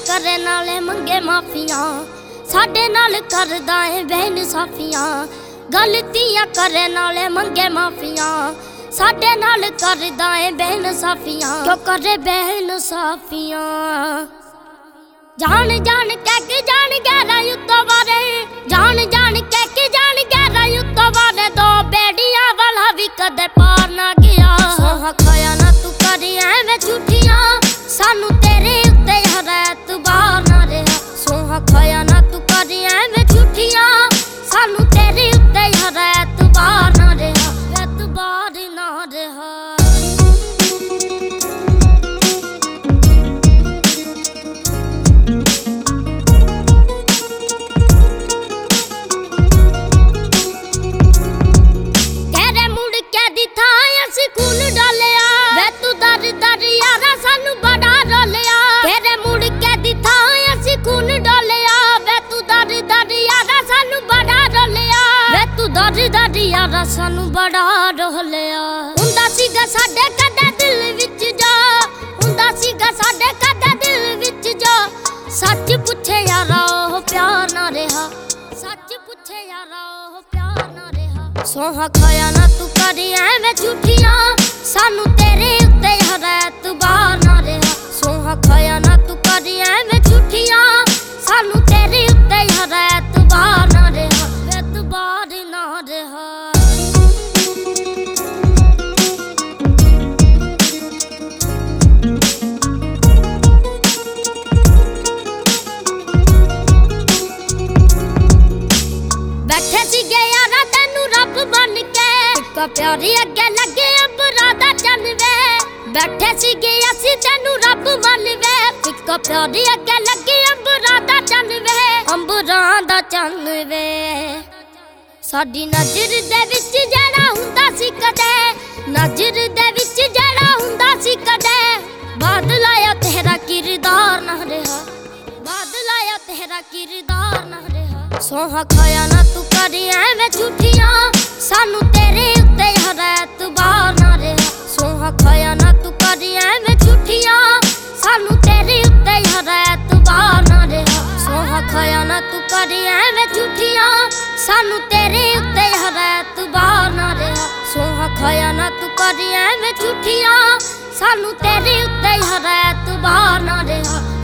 करे नाले मंगे माफियां साडे नाल करदा है बेइंसाफियां गलतियां करे नाले मंगे माफियां साडे नाल करदा है बेइंसाफियां क्यों करे बेइंसाफियां जान जान कह के जान गहरा युद्ध बारे जान जान कह के जान गहरा युद्ध बारे दो बेड़ियां वाला भी कदे पार ना गया सोहा खाया ना तू करी ऐवें झूठियां सानू तेरे उत्ते हरैत बार ना रहा सोहा खाया ना तू करी ऐवें झूठियां सानू तेरे उत्ते हरैत बार ना रहा रैत बार ना रहा खून डालिया वे तू दर दर यारा सानू बड़ा रोलिया तेरे मुड़ के दिथा असी खून डालिया वे तू दर दर यारा सानू बड़ा रोलिया वे तू दर दर यारा सानू बड़ा रोलिया हुंदा सीगा साडे कदे दिल विच जा हुंदा सीगा साडे कदे दिल विच जा सच पूछे यारा ओ प्यार ना रहा सच पूछे यारा ओ प्यार ना रहा सोहा खाया ना तू करी ऐवें झूठियां सानू तेरे उत्ते हरैत बार ना रहा सोहा खाया ना तू करी ऐवें झूठियां सानू तेरे उत्ते हरैत बार ना रहा रैत बार ना रहा बैठे सीगे यारा तेनू रब बन के का प्यारी अगे लगे अंबरा दा चन वे बैठे सीगे असी तेनू रब बन वे का प्यारी अगे लगे अंबरा दा चन वे अंबरा दा चन वे साडी नजर दे विच जेड़ा हुंदा सी कदे नजर दे विच जेड़ा हुंदा सी कदे बादल आया तेरा किरदार ना रहा बादल आया तेरा किरदार ना रहा सोहा खाया ना तू करी ऐवें झूठियां सानू तेरे उत्ते हरैत बार ना रहा सोहा खाया ना तू करी ऐवें झूठियां सानू तेरे उत्ते हरैत बार ना रहा सोहा खाया ना तू करी ऐवें झूठियां सानू तेरे उत्ते हरैत बार ना रहा सोहा खाया ना तू करी ऐवें झूठियां सानू तेरे उत्ते हरैत बार ना रहा